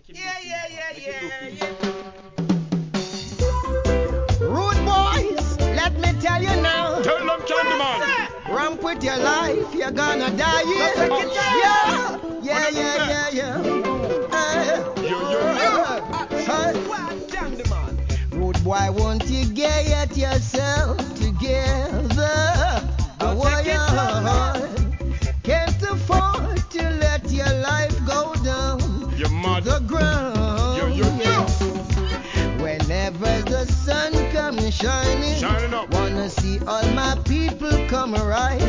Rude boys, let me tell you now. Tell them, Candyman. Ramp with your life, you're gonna die. Rude boy, won't you get yourself together? Can't afford to let your life go down to the ground. Whenever the sun comes shining up, wanna see all my people come right.